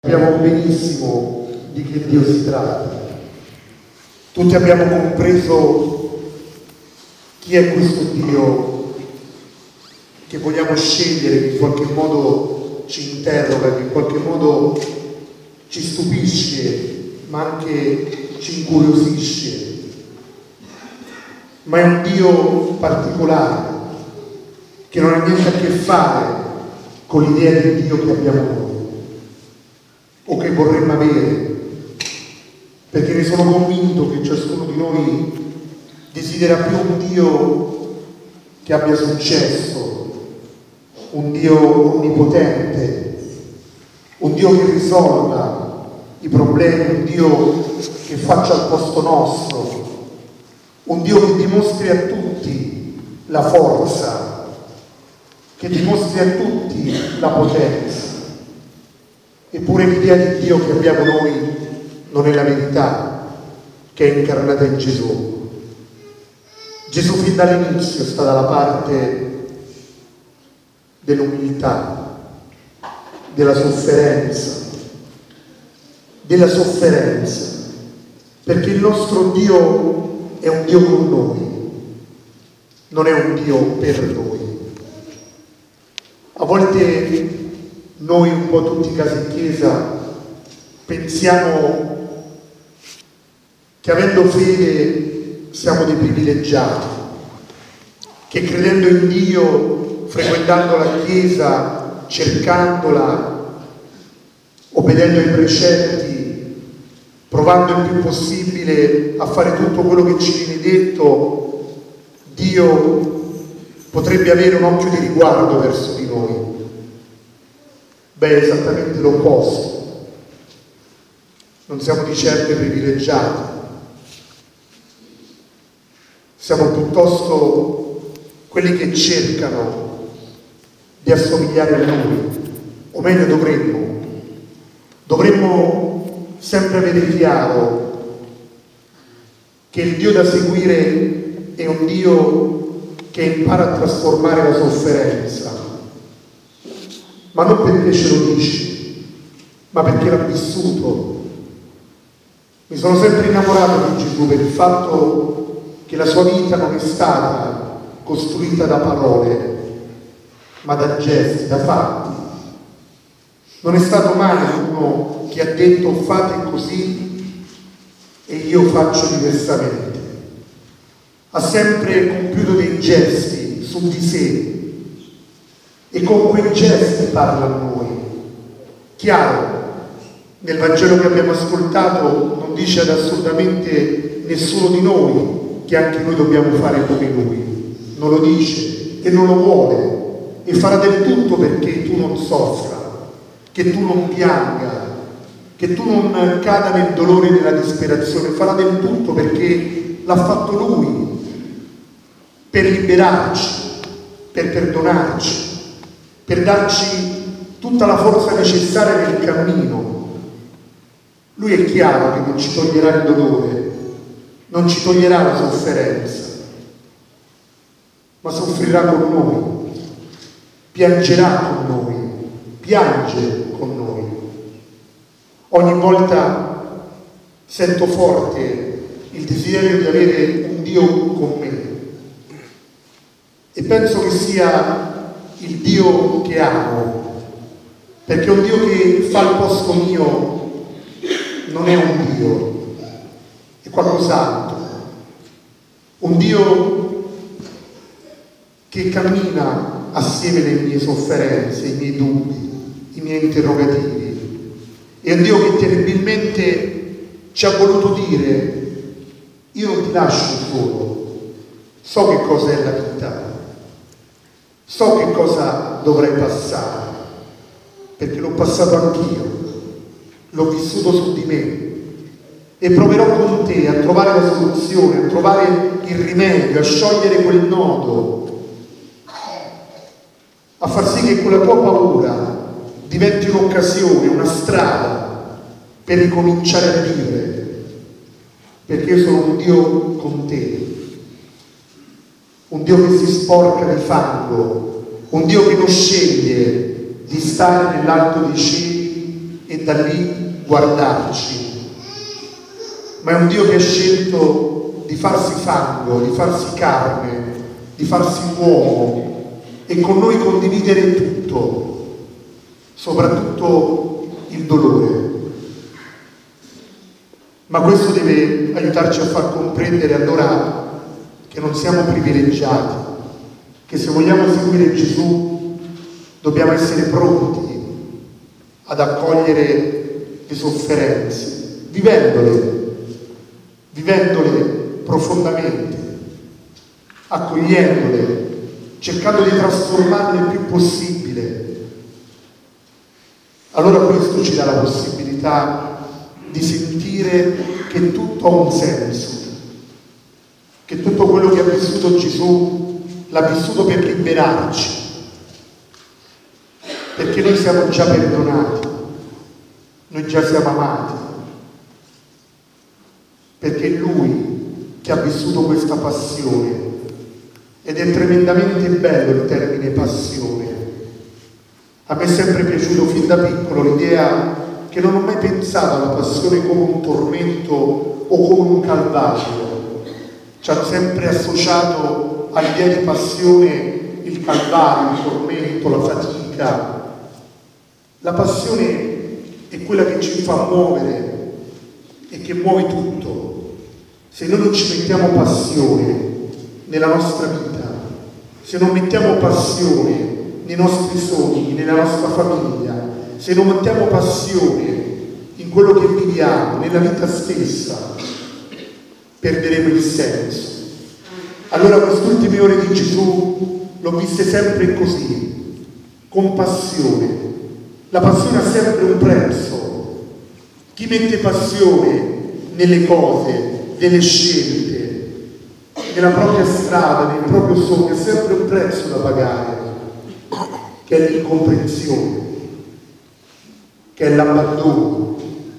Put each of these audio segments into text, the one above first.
Sappiamo benissimo di che Dio si tratta. Tutti abbiamo compreso chi è questo Dio che vogliamo scegliere, che in qualche modo ci interroga, che in qualche modo ci stupisce, ma anche ci incuriosisce. Ma è un Dio particolare, che non ha niente a che fare con l'idea di Dio che abbiamo noi o che vorremmo avere, perché ne sono convinto che ciascuno di noi desidera più un Dio che abbia successo, un Dio onnipotente, un Dio che risolva i problemi, un Dio che faccia al posto nostro, un Dio che dimostri a tutti la forza, che dimostri a tutti la potenza. Eppure l'idea di Dio che abbiamo noi non è la verità, che è incarnata in Gesù. Gesù fin dall'inizio sta dalla parte dell'umiltà, della sofferenza, perché il nostro Dio è un Dio con noi, non è un Dio per noi. A volte noi, un po' tutti casi in chiesa, pensiamo che avendo fede siamo dei privilegiati, che credendo in Dio, frequentando la chiesa, cercandola, obbedendo ai precetti, provando il più possibile a fare tutto quello che ci viene detto, Dio potrebbe avere un occhio di riguardo verso di noi. Beh, è esattamente l'opposto. Non siamo di certo privilegiati. Siamo piuttosto quelli che cercano di assomigliare a Lui, o meglio dovremmo sempre avere chiaro che il Dio da seguire è un Dio che impara a trasformare la sofferenza, ma non perché ce lo dice, ma perché l'ha vissuto. Mi sono sempre innamorato di Gesù per il fatto che la sua vita non è stata costruita da parole, ma da gesti, da fatti. Non è stato mai uno che ha detto fate così e io faccio diversamente. Ha sempre compiuto dei gesti su di sé e con quei gesti parla a noi. Chiaro, nel Vangelo che abbiamo ascoltato non dice ad assolutamente nessuno di noi che anche noi dobbiamo fare come Lui. Non lo dice e non lo vuole e farà del tutto perché tu non soffra, che tu non pianga, che tu non cada nel dolore e nella disperazione. Farà del tutto perché l'ha fatto Lui, per liberarci, per perdonarci, per darci tutta la forza necessaria nel cammino. Lui è chiaro che non ci toglierà il dolore, non ci toglierà la sofferenza, ma soffrirà con noi, piangerà con noi, piange con noi. Ogni volta sento forte il desiderio di avere un Dio con me e penso che sia il Dio che amo, perché un Dio che fa il posto mio non è un Dio, è qualcos'altro, un Dio che cammina assieme alle mie sofferenze, i miei dubbi, i miei interrogativi. È un Dio che terribilmente ci ha voluto dire: io non ti lascio solo, so che cosa è la vita, so che cosa dovrei passare, perché l'ho passato anch'io, l'ho vissuto su di me e proverò con te a trovare la soluzione, a trovare il rimedio, a sciogliere quel nodo, a far sì che quella tua paura diventi un'occasione, una strada per ricominciare a vivere, perché io sono un Dio con te, un Dio che si sporca di fango, un Dio che non sceglie di stare nell'alto dei cieli e da lì guardarci, ma è un Dio che ha scelto di farsi fango, di farsi carne, di farsi uomo e con noi condividere tutto, soprattutto il dolore. Ma questo deve aiutarci a far comprendere allora che non siamo privilegiati, che se vogliamo seguire Gesù dobbiamo essere pronti ad accogliere le sofferenze, vivendole profondamente, accogliendole, cercando di trasformarle il più possibile. Allora questo ci dà la possibilità di sentire che tutto ha un senso, che tutto quello che ha vissuto Gesù l'ha vissuto per liberarci, perché noi siamo già perdonati, noi già siamo amati, perché è Lui che ha vissuto questa passione, ed è tremendamente bello il termine passione. A me è sempre piaciuto fin da piccolo l'idea che non ho mai pensato alla passione come un tormento o come un calvario. Ci hanno sempre associato all'idea di passione il calvario, il tormento, la fatica. La passione è quella che ci fa muovere e che muove tutto. Se noi non ci mettiamo passione nella nostra vita, se non mettiamo passione nei nostri sogni, nella nostra famiglia, se non mettiamo passione in quello che viviamo, nella vita stessa, perderemo il senso. Allora queste ultime ore di Gesù l'ho viste sempre così, con passione. La passione ha sempre un prezzo. Chi mette passione nelle cose, nelle scelte, nella propria strada, nel proprio sogno, ha sempre un prezzo da pagare, che è l'incomprensione, che è l'abbandono,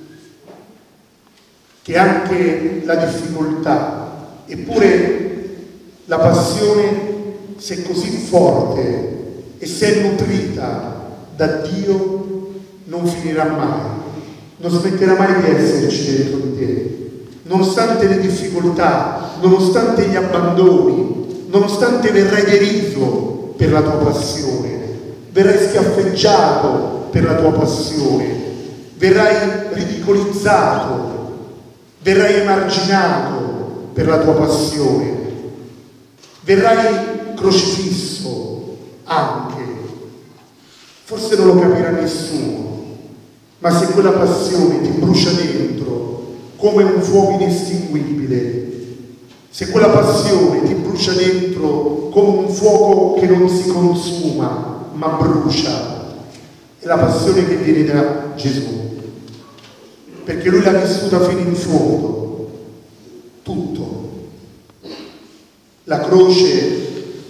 che è anche la difficoltà. Eppure la passione, se è così forte e se è nutrita da Dio, non finirà mai, non smetterà mai di esserci dentro di te, nonostante le difficoltà, nonostante gli abbandoni, nonostante verrai deriso per la tua passione, verrai schiaffeggiato per la tua passione, verrai ridicolizzato, verrai emarginato per la tua passione, verrai crocifisso anche. Forse non lo capirà nessuno, ma se quella passione ti brucia dentro come un fuoco inestinguibile, se quella passione ti brucia dentro come un fuoco che non si consuma ma brucia, è la passione che viene da Gesù, perché Lui l'ha vissuta fino in fondo, tutto, la croce,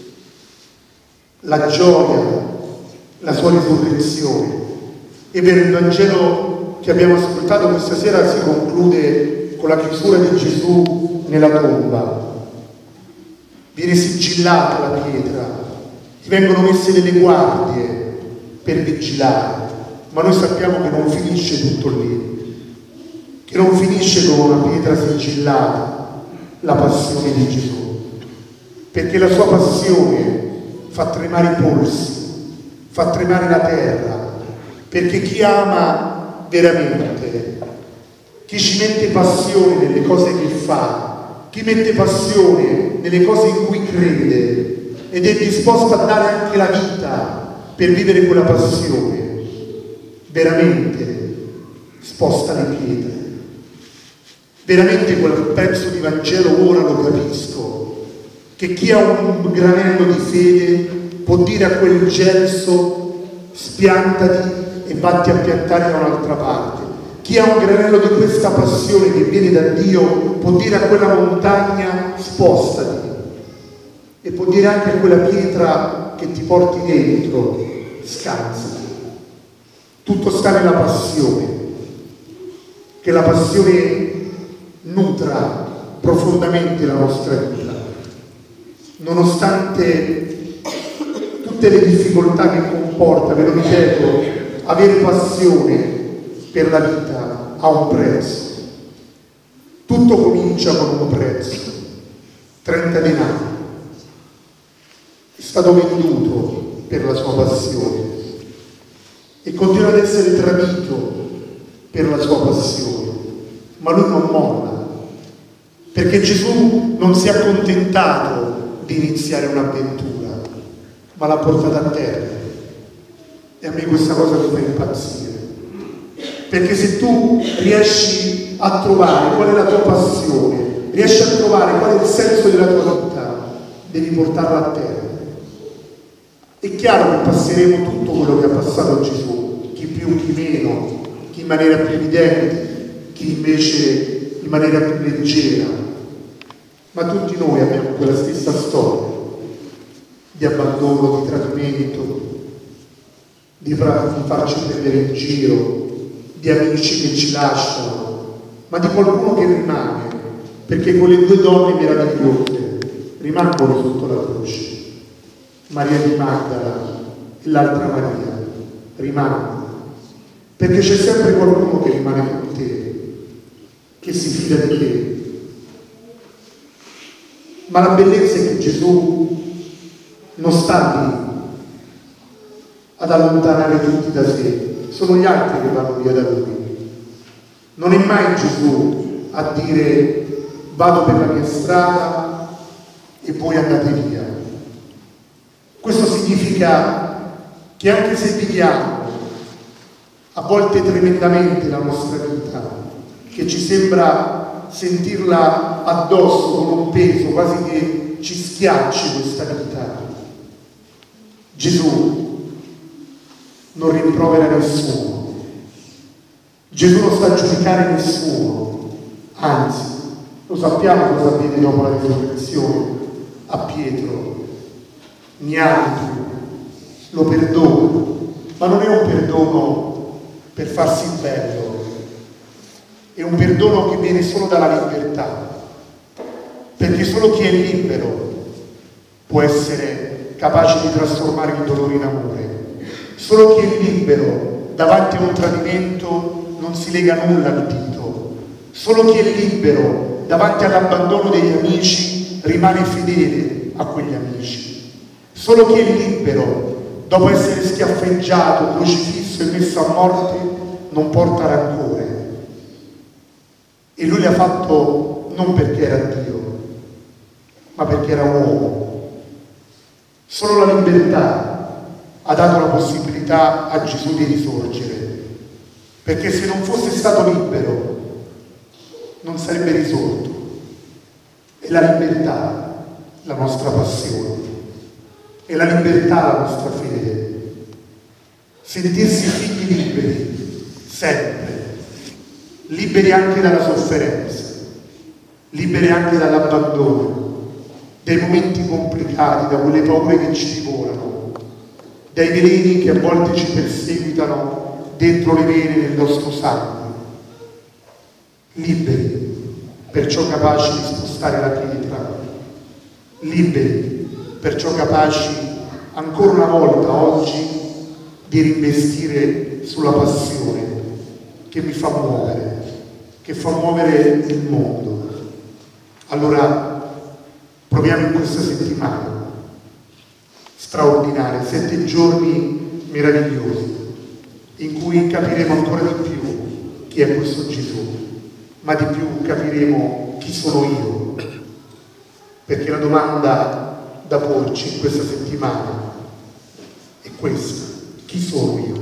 la gioia, la sua risurrezione. E per il Vangelo che abbiamo ascoltato questa sera si conclude con la chiusura di Gesù nella tomba. Viene sigillata la pietra, gli vengono messe delle guardie per vigilare, ma noi sappiamo che non finisce tutto lì, che non finisce con una pietra sigillata la passione di Gesù, perché la sua passione fa tremare i polsi, fa tremare la terra, perché chi ama veramente, chi ci mette passione nelle cose che fa, chi mette passione nelle cose in cui crede ed è disposto a dare anche la vita per vivere quella passione, veramente sposta le pietre. Veramente quel pezzo di Vangelo ora lo capisco, che chi ha un granello di fede può dire a quel gelso spiantati e vatti a piantare da un'altra parte. Chi ha un granello di questa passione che viene da Dio può dire a quella montagna spostati, e può dire anche a quella pietra che ti porti dentro scansati. Tutto sta nella passione, che la passione nutra profondamente la nostra vita, nonostante tutte le difficoltà che comporta, ve lo ripeto, avere passione per la vita ha un prezzo. Tutto comincia con un prezzo, 30 denari. È stato venduto per la sua passione e continua ad essere tradito per la sua passione, ma lui non molla, perché Gesù non si è accontentato di iniziare un'avventura, ma l'ha portata a terra. E a me questa cosa mi fa impazzire, perché se tu riesci a trovare qual è la tua passione, riesci a trovare qual è il senso della tua vita, devi portarla a terra. È chiaro che passeremo tutto quello che ha passato Gesù, chi più, chi meno, chi in maniera più evidente, chi invece in maniera più leggera, ma tutti noi abbiamo quella stessa storia di abbandono, di tradimento, di farci prendere in giro, di amici che ci lasciano, ma di qualcuno che rimane, perché quelle due donne meravigliose rimangono sotto la croce. Maria di Magdala e l'altra Maria rimangono, perché c'è sempre qualcuno che rimane con te, che si fida di te. Ma la bellezza è che Gesù non sta lì ad allontanare tutti da sé, sono gli altri che vanno via da lui. Non è mai Gesù a dire vado per la mia strada e voi andate via. Questo significa che anche se viviamo a volte tremendamente la nostra vita, che ci sembra sentirla addosso con un peso, quasi che ci schiacci questa vita, Gesù non rimprovera nessuno, Gesù non sta a giudicare nessuno, anzi, lo sappiamo cosa avviene dopo la risurrezione a Pietro. Mi ami tu, lo perdono, ma non è un perdono per farsi bello, è un perdono che viene solo dalla libertà, perché solo chi è libero può essere capace di trasformare il dolore in amore. Solo chi è libero davanti a un tradimento non si lega nulla al dito. Solo chi è libero davanti all'abbandono degli amici rimane fedele a quegli amici. Solo chi è libero, dopo essere schiaffeggiato, crocifisso e messo a morte, non porta rancore. E lui l'ha fatto non perché era Dio, ma perché era uomo. Solo la libertà ha dato la possibilità a Gesù di risorgere, perché se non fosse stato libero non sarebbe risorto. E la libertà la nostra passione, è la libertà la nostra fede, sentirsi figli liberi sempre, liberi anche dalla sofferenza, liberi anche dall'abbandono, dai momenti complicati, da quelle paure che ci divorano, dai veleni che a volte ci perseguitano dentro le vene del nostro sangue, liberi, perciò capaci di spostare la pietra, liberi, perciò capaci ancora una volta oggi di reinvestire sulla passione che mi fa muovere, che fa muovere il mondo. Allora proviamo in questa settimana straordinaria, 7 giorni meravigliosi, in cui capiremo ancora di più chi è questo Gesù, ma di più capiremo chi sono io, perché la domanda da porci in questa settimana è questa: chi sono io?